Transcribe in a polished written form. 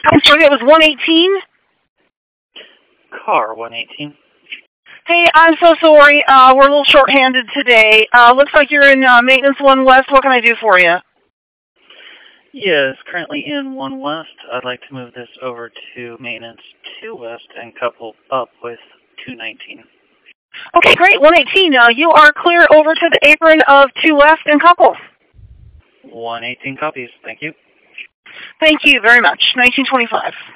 I'm sorry, it was 118? Car 118. Hey, I'm so sorry. We're a little short-handed today. Looks like you're in Maintenance 1 West. What can I do for you? Yes, currently in 1 West. I'd like to move this over to Maintenance 2 West and couple up with 219. Okay, great. 118. You are clear over to the apron of 2 West and couple. 118 copies. Thank you. Thank you very much. 1925.